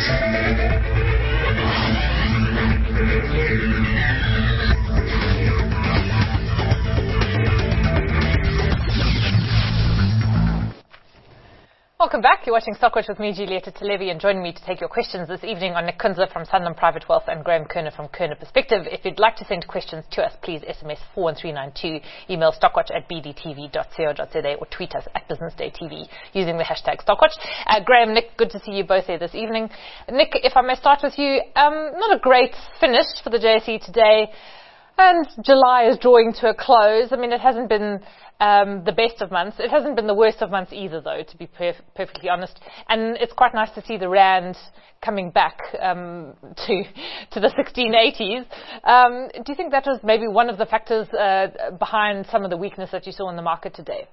Welcome back. You're watching Stockwatch with me, Julieta Televi, and joining me to take your questions this evening are Nick Kunze from Sanlam Private Wealth and Graham Kerner from Kerner Perspective. If you'd like to send questions to us, please SMS 41392, email stockwatch@bdtv.co.za, or tweet us at businessdaytv using the hashtag Stockwatch. Graham, Nick, good to see you both here this evening. Nick, if I may start with you, not a great finish for the JSE today, and July is drawing to a close. I mean, it hasn't been the best of months. It hasn't been the worst of months either, though, to be perfectly honest. And it's quite nice to see the rand coming back to the 1680s. Do you think that was maybe one of the factors behind some of the weakness that you saw in the market today?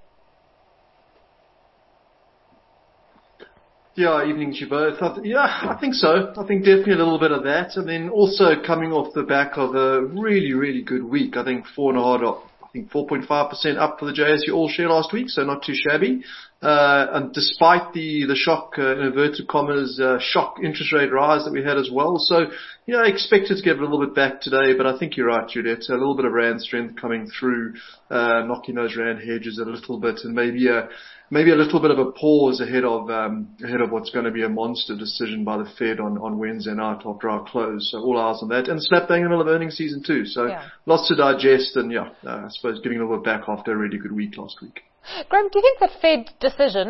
Yeah, evening to you both. I think so. I think definitely a little bit of that. And then also coming off the back of a really, really good week. I think 4.5% up for the JSE All Share last week, so not too shabby. And despite the shock, in inverted commas, shock interest rate rise that we had as well. So, I expected to give a little bit back today, but I think you're right, Juliet. A little bit of rand strength coming through, knocking those rand hedges a little bit, and maybe a little bit of a pause ahead of what's going to be a monster decision by the Fed on Wednesday night after our close. So all eyes on that, and slap bang in the middle of earnings season too. So lots to digest, and I suppose giving a little bit back after a really good week last week. Graham, do you think that Fed decision,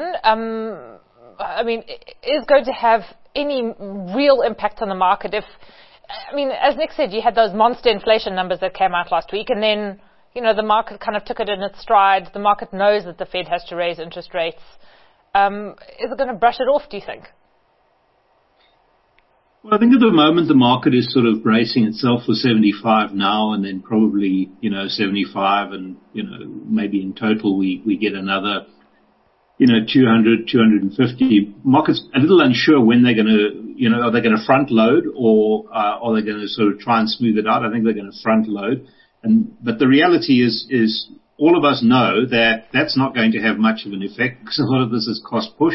is going to have any real impact on the market? As Nick said, you had those monster inflation numbers that came out last week, and then the market kind of took it in its stride. The market knows that the Fed has to raise interest rates. Is it going to brush it off, do you think? Well, I think at the moment the market is sort of bracing itself for 75 now, and then probably, 75, and, maybe in total we get another, 200, 250. Market's a little unsure when they're going to, are they going to front load, or are they going to sort of try and smooth it out? I think they're going to front load. But the reality is all of us know that that's not going to have much of an effect, because a lot of this is cost push.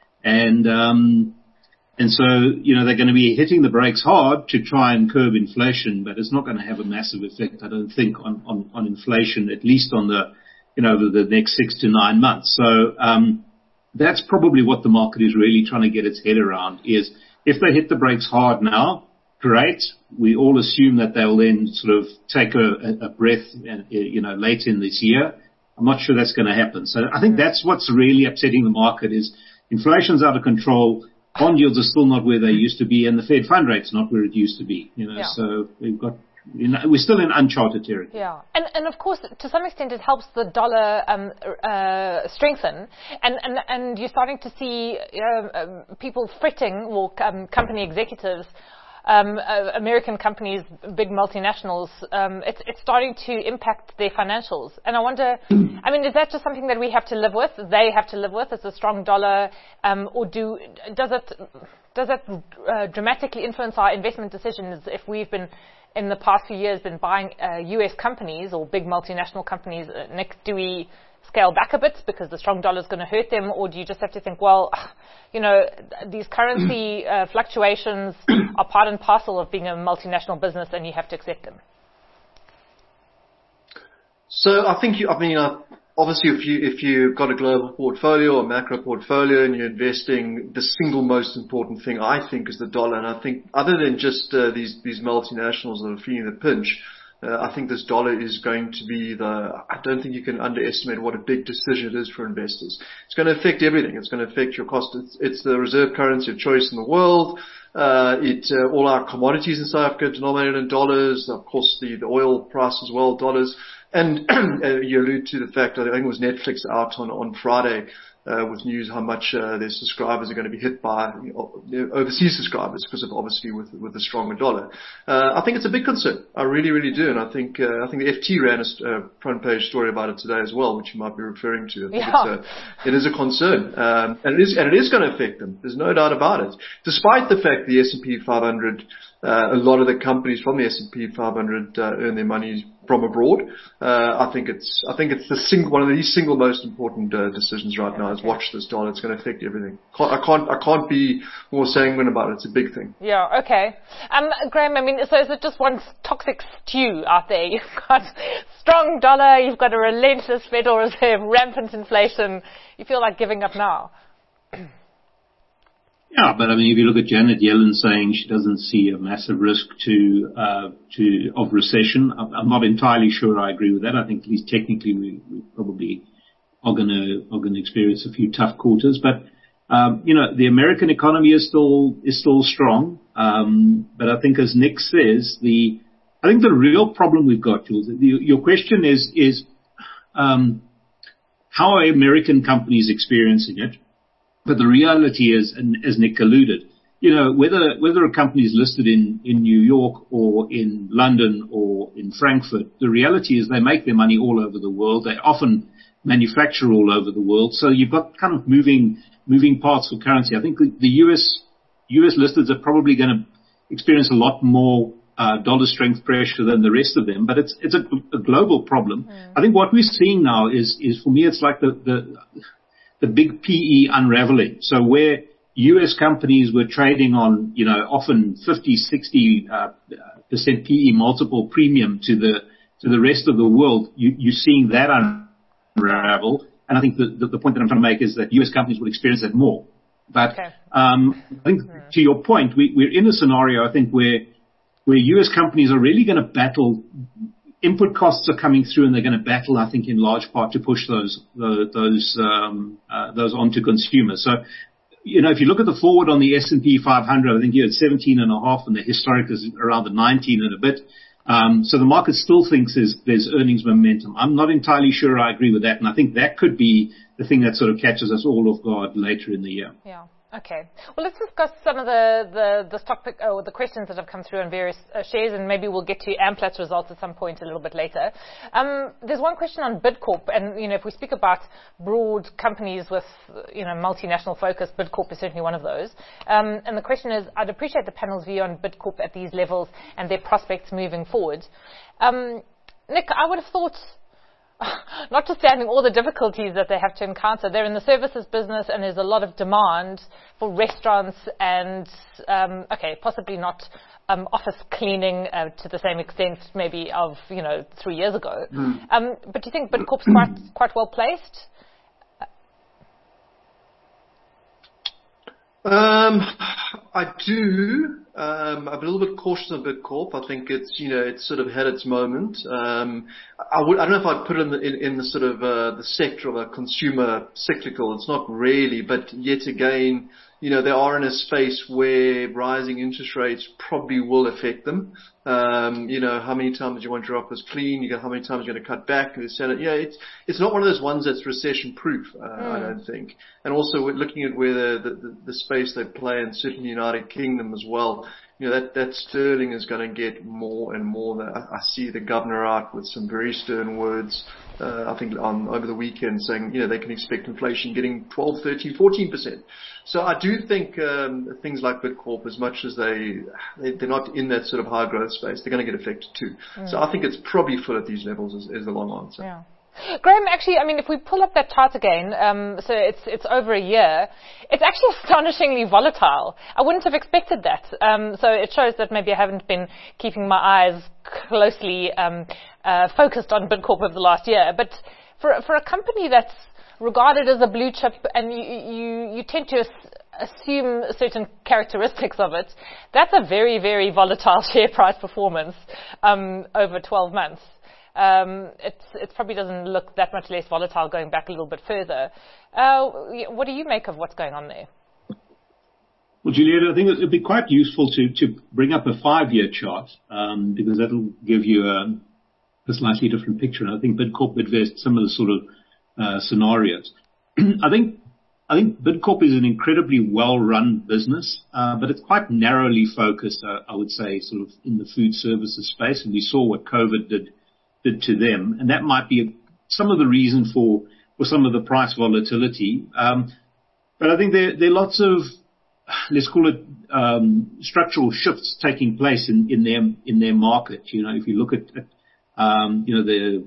And so, they're going to be hitting the brakes hard to try and curb inflation, but it's not going to have a massive effect, I don't think, on inflation, at least on the next 6 to 9 months. So, that's probably what the market is really trying to get its head around, is if they hit the brakes hard now, great. We all assume that they'll then sort of take a breath, late in this year. I'm not sure that's going to happen. So I think that's what's really upsetting the market, is inflation's out of control. Bond yields are still not where they used to be, and the Fed fund rate's not where it used to be. So we're still in uncharted territory. Yeah, and of course, to some extent, it helps the dollar strengthen, and you're starting to see people fretting, or company executives. American companies, big multinationals, it's starting to impact their financials. And I wonder, is that just something that we have to live with? They have to live with? It's a strong dollar, or does it dramatically influence our investment decisions if we've been, in the past few years, been buying U.S. companies or big multinational companies? Nick, do we scale back a bit because the strong dollar is going to hurt them, or do you just have to think, well, these currency fluctuations are part and parcel of being a multinational business, and you have to accept them? So I think obviously if you've got a global portfolio or macro portfolio and you're investing, the single most important thing I think is the dollar. And I think other than just these multinationals that are feeling the pinch, I think this dollar is going to be I don't think you can underestimate what a big decision it is for investors. It's going to affect everything. It's going to affect your cost. It's the reserve currency of choice in the world. All our commodities in South Africa denominated in dollars. Of course, the oil price as well, dollars. And you allude to the fact, I think it was Netflix out on Friday, with news how much their subscribers are going to be hit by overseas subscribers because of, obviously, with the stronger dollar. I think it's a big concern. I really, really do. And I think the FT ran a front page story about it today as well, which you might be referring to. I think it is a concern. And it is going to affect them. There's no doubt about it. Despite the fact the S&P 500, a lot of the companies from the S&P 500 earn their money from abroad. I think it's one of the single most important decisions right now. guys, watch this dollar. It's going to affect everything. I can't be more sanguine about it. It's a big thing. Yeah, okay. Graham, I mean, so is it just one toxic stew out there? You've got strong dollar, you've got a relentless Federal Reserve, rampant inflation. You feel like giving up now? Yeah, but I mean, if you look at Janet Yellen saying she doesn't see a massive risk of recession, I'm not entirely sure I agree with that. I think at least technically we probably are going to experience a few tough quarters, but the American economy is still strong. But I think, as Nick says, I think the real problem we've got, Jules, your question is how are American companies experiencing it? But the reality is, and as Nick alluded, whether a company is listed in New York or in London or in Frankfurt, the reality is they make their money all over the world. They often manufacture all over the world. So you've got kind of moving parts for currency. I think the US listeds are probably going to experience a lot more dollar strength pressure than the rest of them, but it's a global problem. I think what we're seeing now is for me, it's like the big PE unraveling. So where US companies were trading on, often 50, 60% PE multiple premium to the rest of the world, you're seeing that unravel. And I think the point that I'm trying to make is that US companies will experience that more. But I think to your point, we're in a scenario, I think, where US companies are really going to battle. Input costs are coming through, and they're going to battle, I think, in large part to push those onto consumers. So, if you look at the forward on the S&P 500, I think you're at 17.5, and the historic is around the 19 and a bit. So the market still thinks there's earnings momentum. I'm not entirely sure I agree with that, and I think that could be the thing that sort of catches us all off guard later in the year. Yeah. Okay. Well, let's discuss some of the stock pick, or the questions that have come through on various shares, and maybe we'll get to Amplat's results at some point a little bit later. There's one question on Bidcorp, and if we speak about broad companies with multinational focus, Bidcorp is certainly one of those. And the question is, I'd appreciate the panel's view on Bidcorp at these levels and their prospects moving forward. Nick, I would have thought, notwithstanding all the difficulties that they have to encounter, they're in the services business and there's a lot of demand for restaurants and, possibly not office cleaning to the same extent maybe of, 3 years ago. But do you think Bidcorp's quite well placed? I do. I'm a little bit cautious on Bidcorp. I think it's sort of had its moment. I don't know if I'd put it in the sort of the sector of a consumer cyclical. It's not really, but yet again, they are in a space where rising interest rates probably will affect them. How many times do you want your office clean? How many times you're going to cut back? It's not one of those ones that's recession proof, I don't think. And also we're looking at where the space they play, and certainly the United Kingdom as well. That sterling is going to get more and more. I see the governor out with some very stern words, I think over the weekend, saying, they can expect inflation getting 12, 13, 14%. So I do think things like Bidcorp, as much as they're not in that sort of high growth space, they're going to get affected too. So I think it's probably full at these levels is the long answer. Yeah. Graham, actually, if we pull up that chart again, so it's over a year, it's actually astonishingly volatile. I wouldn't have expected that. So it shows that maybe I haven't been keeping my eyes closely focused on Bidcorp over the last year. But for a company that's regarded as a blue chip, and you tend to assume certain characteristics of it, that's a very, very volatile share price performance over 12 months. It probably doesn't look that much less volatile going back a little bit further. What do you make of what's going on there? Well, Juliet, I think it would be quite useful to bring up a 5-year chart, because that'll give you a slightly different picture. And I think Bidcorp would vest similar sort of scenarios. I think Bidcorp is an incredibly well-run business, but it's quite narrowly focused, I would say, sort of in the food services space. And we saw what COVID did to them, and that might be some of the reason for some of the price volatility. But I think there are lots of, let's call it, structural shifts taking place in their market. If you look at the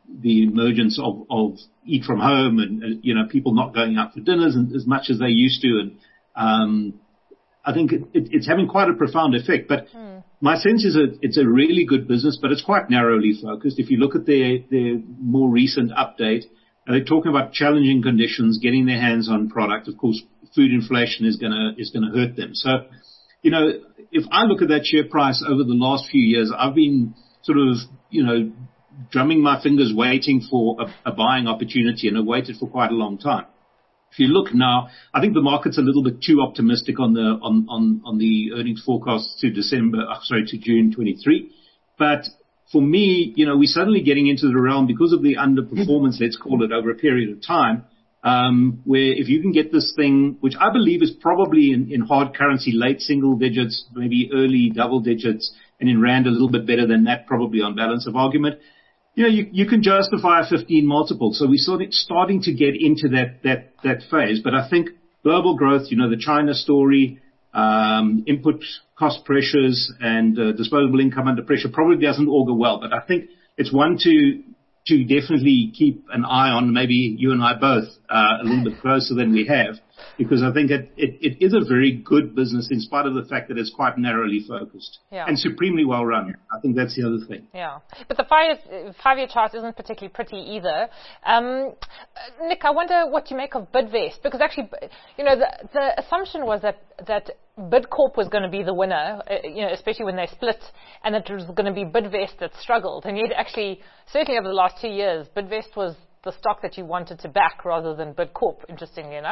the emergence of eat from home and people not going out for dinners as much as they used to. And I think it's having quite a profound effect. But my sense is that it's a really good business, but it's quite narrowly focused. If you look at their more recent update, they're talking about challenging conditions, getting their hands on product. Of course, food inflation is gonna hurt them. So, if I look at that share price over the last few years, I've been sort of, drumming my fingers waiting for a buying opportunity, and I've waited for quite a long time. If you look now, I think the market's a little bit too optimistic on the earnings forecast to June 23. But for me, we're suddenly getting into the realm because of the underperformance, let's call it, over a period of time, where if you can get this thing, which I believe is probably in hard currency, late single digits, maybe early double digits, and in rand a little bit better than that, probably on balance of argument, you can justify a 15 multiple. So we're starting to get into that phase. But I think global growth, the China story, input cost pressures and disposable income under pressure probably doesn't augur well. But I think it's one to definitely keep an eye on, maybe you and I both, a little bit closer than we have, because I think it is a very good business in spite of the fact that it's quite narrowly focused and supremely well run. I think that's the other thing. Yeah. But the five-year chart isn't particularly pretty either. Nick, I wonder what you make of Bidvest, because actually, the assumption was that Bidcorp was going to be the winner, especially when they split, and that it was going to be Bidvest that struggled. And yet actually, certainly over the last 2 years, Bidvest was the stock that you wanted to back rather than Bidcorp, interestingly enough.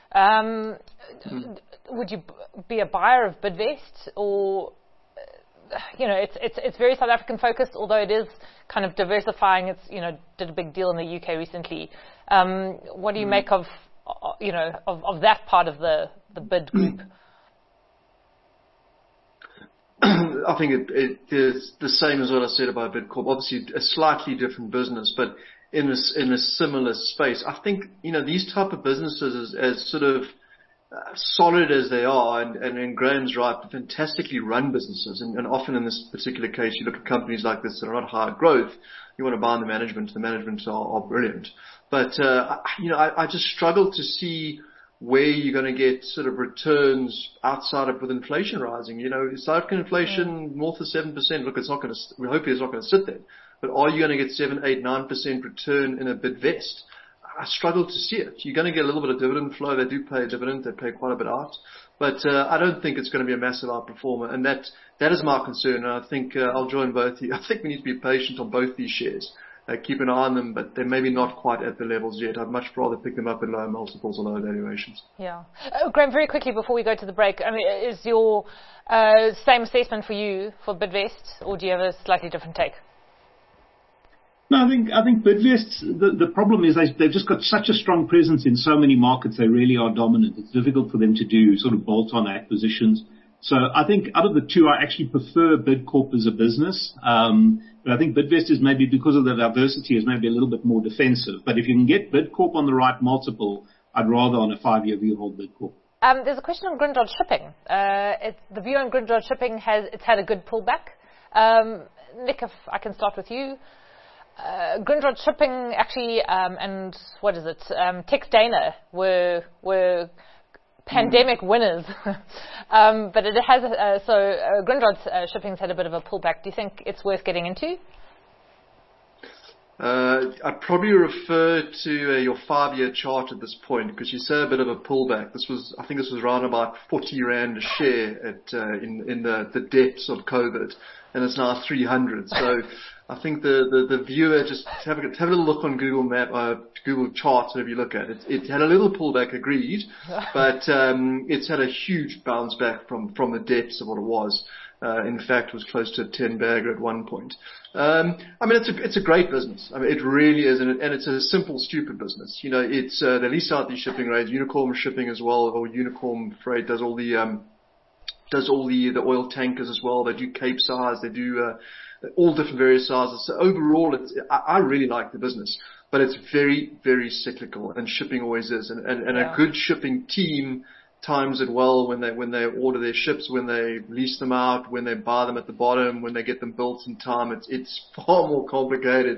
Would you be a buyer of Bidvest, or, it's very South African focused, although it is kind of diversifying. It's, did a big deal in the UK recently. What do you make of that part of the Bid group? I think it is the same as what I said about Bidcorp. Obviously, a slightly different business, but in a similar space. I think, these type of businesses, as sort of solid as they are, and Graham's right, fantastically run businesses. And often in this particular case, you look at companies like this that are not high growth, you want to buy the management. The management are brilliant. But, I just struggle to see where you're going to get sort of returns outside of with inflation rising. South African inflation north of 7%. Look, we hope it's not going to sit there. But are you going to get 7, 8, 9% return in a Bidvest? I struggle to see it. You're going to get a little bit of dividend flow. They do pay a dividend. They pay quite a bit out. But I don't think it's going to be a massive outperformer. And that is my concern. And I think I'll join both of you. I think we need to be patient on both these shares. Keep an eye on them, but they're maybe not quite at the levels yet. I'd much rather pick them up at lower multiples or lower valuations. Yeah. Graham, very quickly before we go to the break, is your same assessment for you for Bidvest, or do you have a slightly different take? No, I think Bidvest, the problem is they've just got such a strong presence in so many markets. They really are dominant. It's difficult for them to do sort of bolt-on acquisitions. So I think out of the two, I actually prefer Bidcorp as a business. But I think Bidvest is maybe, because of the diversity, is maybe a little bit more defensive. But if you can get Bidcorp on the right multiple, I'd rather on a 5-year view hold Bidcorp. There's a question on Grindrod Shipping. The view on Grindrod Shipping it's had a good pullback. Nick, if I can start with you. Grindrod Shipping actually, and what is it? Tex Dana were pandemic winners, but it has. Grindrod Shipping's had a bit of a pullback. Do you think it's worth getting into? I'd probably refer to your 5-year chart at this point, because you say a bit of a pullback. I think this was around about 40 Rand a share in the depths of COVID, and it's now 300. So I think the viewer, just have a little look on Google Charts, whatever you look at it. It had a little pullback, agreed, but it's had a huge bounce back from the depths of what it was. In fact, it was close to a 10 bagger at one point. It's a great business. it really is, and it's a simple, stupid business. It's they lease out these shipping rates. Unicorn Shipping as well, or Unicorn Freight does all the oil tankers as well. They do Capesize. They do all different various sizes. So overall, I really like the business, but it's very, very cyclical, and shipping always is. And a good shipping team times it well when they order their ships, when they lease them out, when they buy them at the bottom, when they get them built in time. It's far more complicated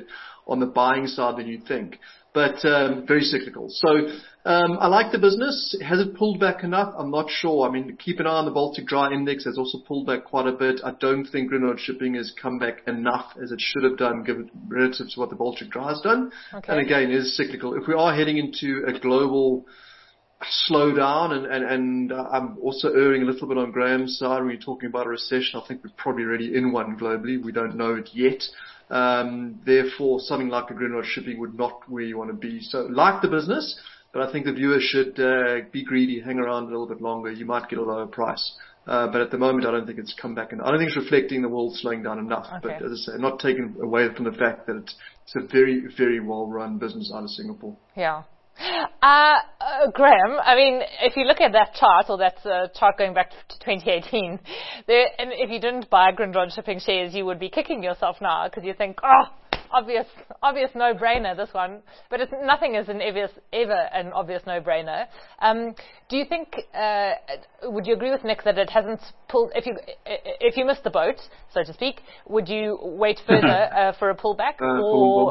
on the buying side than you think. But very cyclical. So I like the business. Has it pulled back enough? I'm not sure. I mean, keep an eye on the Baltic Dry Index. Has also pulled back quite a bit. I don't think Grindrod Shipping has come back enough as it should have done, given relative to what the Baltic Dry has done. Okay. And again, it is cyclical. If we are heading into a global slowdown, and I'm also erring a little bit on Graham's side when you're talking about a recession. I think we're probably already in one globally. We don't know it yet. Therefore, something like a Grindrod Shipping would not where you want to be. So, like the business, but I think the viewers should be greedy, hang around a little bit longer. You might get a lower price. But at the moment, I don't think it's come back. I don't think it's reflecting the world slowing down enough. Okay. But as I say, not taken away from the fact that it's a very, very well-run business out of Singapore. Yeah. Graham, I mean, if you look at that chart, or that chart going back to 2018, and if you didn't buy Grindrod Shipping shares, you would be kicking yourself now because you think, obvious no-brainer, this one. But nothing is ever an obvious no-brainer. Do you think, would you agree with Nick that it hasn't pulled, if you missed the boat, so to speak, would you wait further or a pullback? Or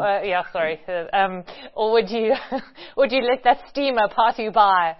would you let that steamer pass you by?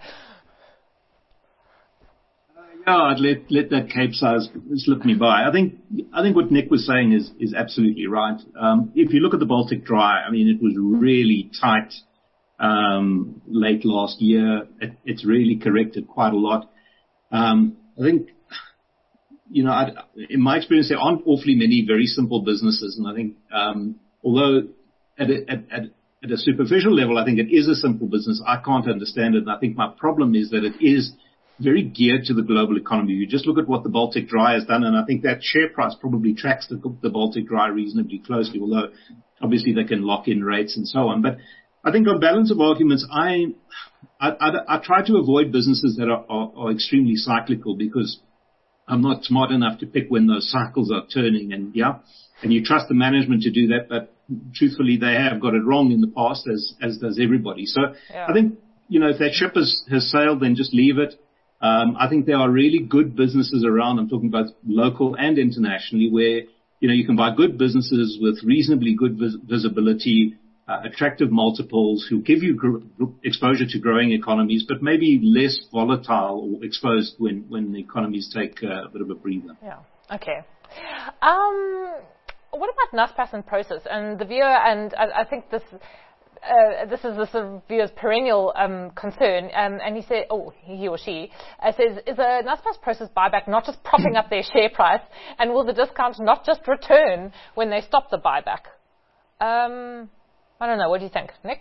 Yeah, I'd let that capesize slip me by. I think what Nick was saying is absolutely right. If you look at the Baltic Dry, I mean, it was really tight late last year. It's really corrected quite a lot. I think, in my experience, there aren't awfully many very simple businesses, and I think although at a superficial level, I think it is a simple business, I can't understand it. And I think my problem is that it is very geared to the global economy. You just look at what the Baltic Dry has done, and I think that share price probably tracks the Baltic Dry reasonably closely, although obviously they can lock in rates and so on. But I think on balance of arguments, I try to avoid businesses that are extremely cyclical because I'm not smart enough to pick when those cycles are turning, and you trust the management to do that, but truthfully they have got it wrong in the past, as does everybody. So I think, if that ship has sailed, then just leave it. I think there are really good businesses around. I'm talking about local and internationally where, you can buy good businesses with reasonably good visibility, attractive multiples who give you exposure to growing economies, but maybe less volatile or exposed when the economies take a bit of a breather. Yeah. Okay. What about Naspers and Prosus? And the viewer, and I think this is the sort of viewer's perennial concern, and he said, he or she says, is a Naspers Prosus buyback not just propping up their share price, and will the discount not just return when they stop the buyback? I don't know. What do you think, Nick?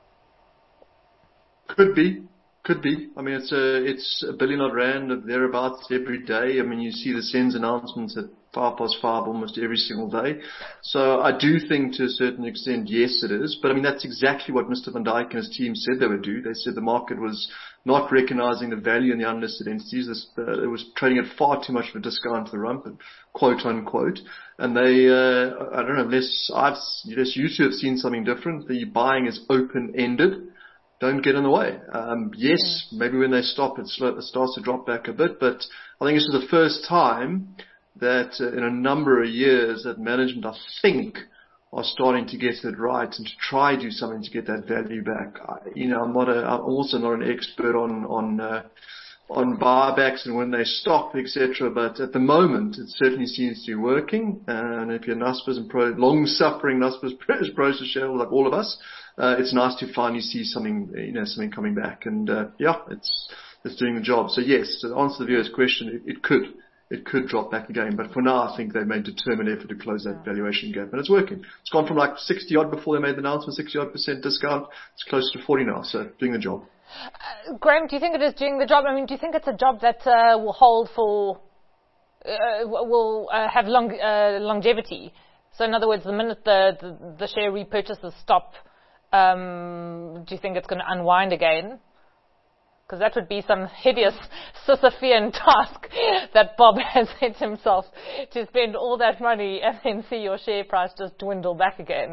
Could be. I mean, it's a billion odd rand of thereabouts every day. I mean, you see the SENS announcements at 5:05 almost every single day. So I do think to a certain extent, yes, it is. But I mean, that's exactly what Mr. Van Dijk and his team said they would do. They said the market was not recognizing the value in the unlisted entities. It was trading at far too much of a discount to the rump, quote unquote. And they, I don't know, unless you two have seen something different, the buying is open-ended. Don't get in the way. Yes, maybe when they stop, it starts to drop back a bit. But I think this is the first time that in a number of years that management, I think, are starting to get it right and to try do something to get that value back. I'm also not an expert on buybacks and when they stop, etc. But at the moment, it certainly seems to be working. And if you're Naspers and long-suffering Naspers Prosus shareholder like all of us, it's nice to finally see something coming back. And it's doing the job. So yes, to answer the viewer's question, it could drop back again. But for now, I think they've made determined effort to close that valuation gap. And it's working. It's gone from like 60 odd before they made the announcement, 60 odd % discount. It's close to 40 now. So doing the job. Graham, do you think it is doing the job? I mean, do you think it's a job that will hold for, will have longevity? So in other words, the minute the share repurchases stop, do you think it's going to unwind again? Because that would be some hideous Sisyphean task that Bob has set himself, to spend all that money and then see your share price just dwindle back again.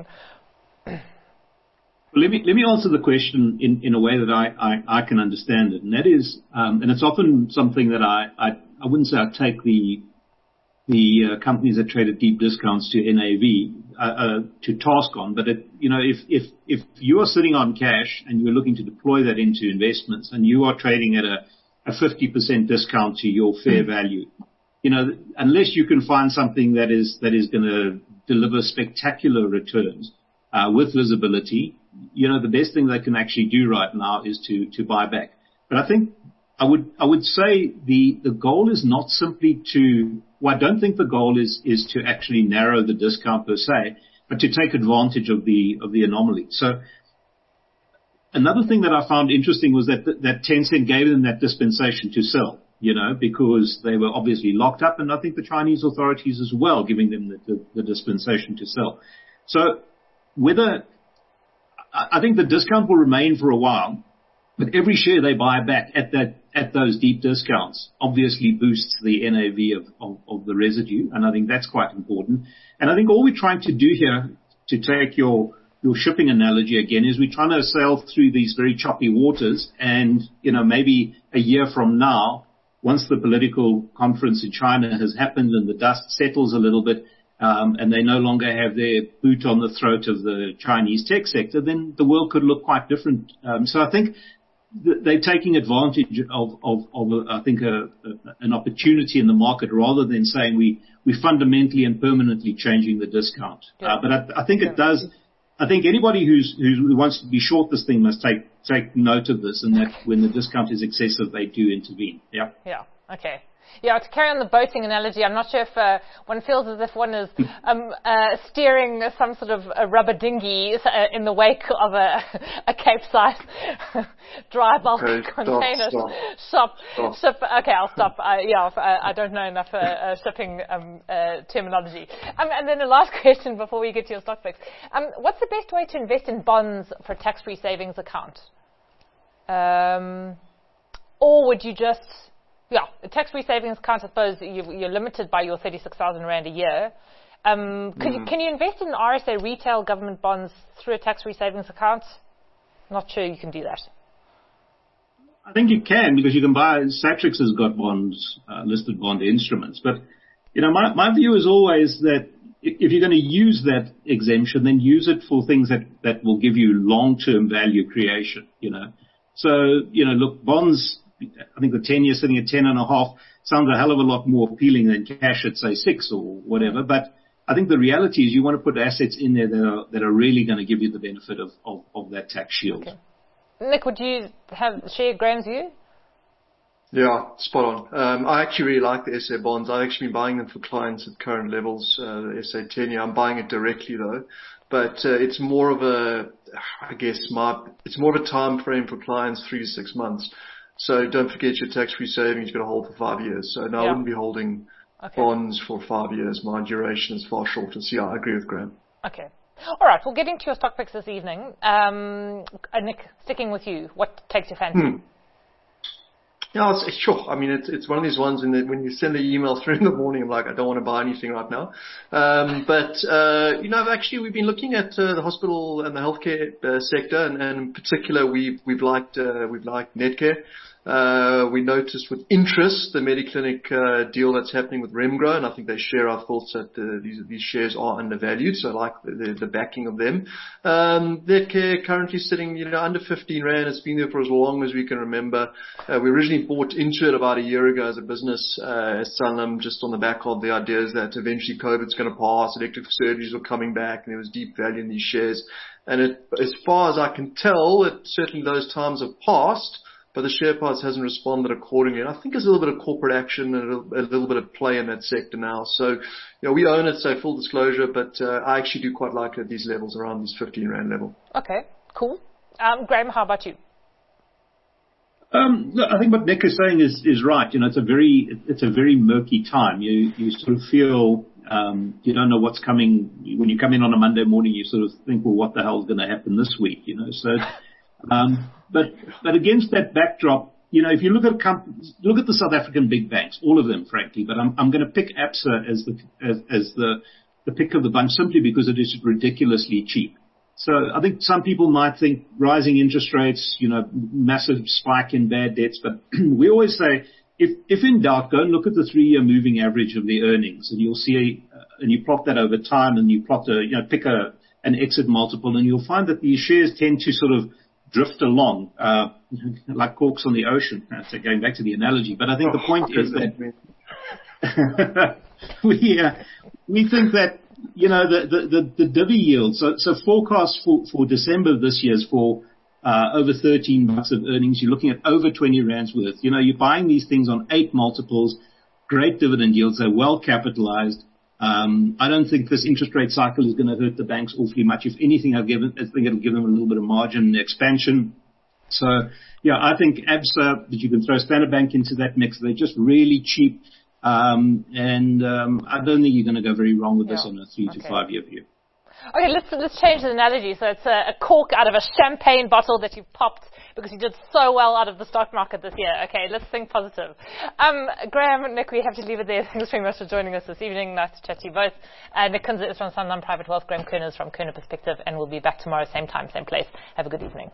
Let me answer the question in a way that I can understand it, and that is, and it's often something that I wouldn't say I take the companies that trade at deep discounts to NAV, to TaskOn. But if you are sitting on cash and you're looking to deploy that into investments and you are trading at a 50% discount to your fair value, unless you can find something that is going to deliver spectacular returns, with visibility, the best thing they can actually do right now is to buy back. But I think I would say the goal is not simply I don't think the goal is to actually narrow the discount per se, but to take advantage of the anomaly. So another thing that I found interesting was that Tencent gave them that dispensation to sell, because they were obviously locked up, and I think the Chinese authorities as well giving them the dispensation to sell. So I think the discount will remain for a while, but every share they buy back at those deep discounts obviously boosts the NAV of the residue, and I think that's quite important. And I think all we're trying to do here, to take your shipping analogy again, is we're trying to sail through these very choppy waters, and maybe a year from now, once the political conference in China has happened and the dust settles a little bit, and they no longer have their boot on the throat of the Chinese tech sector, then the world could look quite different. So I think they're taking advantage of I think, an opportunity in the market, rather than saying we fundamentally and permanently changing the discount. Yeah. But I think it does. I think anybody who wants to be short this thing must take note of this, and that when the discount is excessive, they do intervene. Yeah. Yeah. Okay. Yeah, to carry on the boating analogy, I'm not sure if one feels as if one is steering some sort of a rubber dinghy in the wake of a capsized dry bulk container ship. Okay, I'll stop. I don't know enough shipping terminology. And then the last question before we get to your stock picks. What's the best way to invest in bonds for a tax-free savings account? Or would you just... Yeah, a tax-free savings account, I suppose you're limited by your 36,000 Rand a year. Can you invest in RSA retail government bonds through a tax-free savings account? Not sure you can do that. I think you can, because you can buy, Satrix has got bonds, listed bond instruments. But, my view is always that if you're going to use that exemption, then use it for things that will give you long-term value creation, So, look, bonds, I think the 10-year sitting at 10.5 sounds a hell of a lot more appealing than cash at, say, 6 or whatever. But I think the reality is you want to put assets in there that are really going to give you the benefit of that tax shield. Okay. Nick, would you share Graham's view? Yeah, spot on. I actually really like the SA bonds. I've actually been buying them for clients at current levels, the SA 10-year. I'm buying it directly though. But it's more of it's more of a time frame for clients, 3 to 6 months. So don't forget your tax-free savings you've got to hold for 5 years. So no, I wouldn't be holding bonds for 5 years. My duration is far shorter. So yeah, I agree with Graham. Okay. All right. We'll get into your stock picks this evening. Nick, sticking with you, what takes your fancy? Yeah, sure. I mean, it's one of these ones when you send the email through in the morning, I'm like, I don't want to buy anything right now. Actually, we've been looking at the hospital and the healthcare sector, and in particular, we've liked Netcare. We noticed with interest the Mediclinic deal that's happening with Remgro, and I think they share our thoughts that these shares are undervalued, so I like the backing of them. Netcare currently sitting under 15 Rand. It's been there for as long as we can remember. We originally bought into it about a year ago as a business as Sanlam, just on the back of the ideas that eventually COVID's going to pass, elective surgeries were coming back, and there was deep value in these shares. And as far as I can tell, certainly those times have passed, but the share price hasn't responded accordingly. And I think there's a little bit of corporate action and a little bit of play in that sector now. So, we own it, so full disclosure, but I actually do quite like it at these levels, around this 15 Rand level. Okay, cool. Graham, how about you? Look, I think what Nick is saying is right. It's a very murky time. You sort of feel you don't know what's coming. When you come in on a Monday morning, you sort of think, well, what the hell is going to happen this week? So. But against that backdrop, if you look at the South African big banks, all of them, frankly, but I'm going to pick Absa as the pick of the bunch simply because it is ridiculously cheap. So I think some people might think rising interest rates, massive spike in bad debts, but we always say if in doubt, go and look at the 3-year moving average of the earnings, and you'll see, and you plot that over time, and you plot pick an exit multiple, and you'll find that these shares tend to sort of drift along, like corks on the ocean. So going back to the analogy, but I think the point is that we think that, the divvy yield, so forecast for December of this year is for over 13 months of earnings. You're looking at over 20 rands worth. You're buying these things on 8 multiples, great dividend yields, they're well capitalized. I don't think this interest rate cycle is going to hurt the banks awfully much. If anything, I think it'll give them a little bit of margin expansion. So, I think ABSA, that you can throw Standard Bank into that mix. They're just really cheap. And I don't think you're going to go very wrong with this on a 3 to 5 year view. Okay, let's change the analogy. So it's a cork out of a champagne bottle that you've popped because you did so well out of the stock market this year. Okay, let's think positive. Graham, Nick, we have to leave it there. Thanks very much for joining us this evening. Nice to chat to you both. Nick Kunze is from Sanlam Private Wealth. Graham Kerner is from Kerner Perspective, and we'll be back tomorrow, same time, same place. Have a good evening.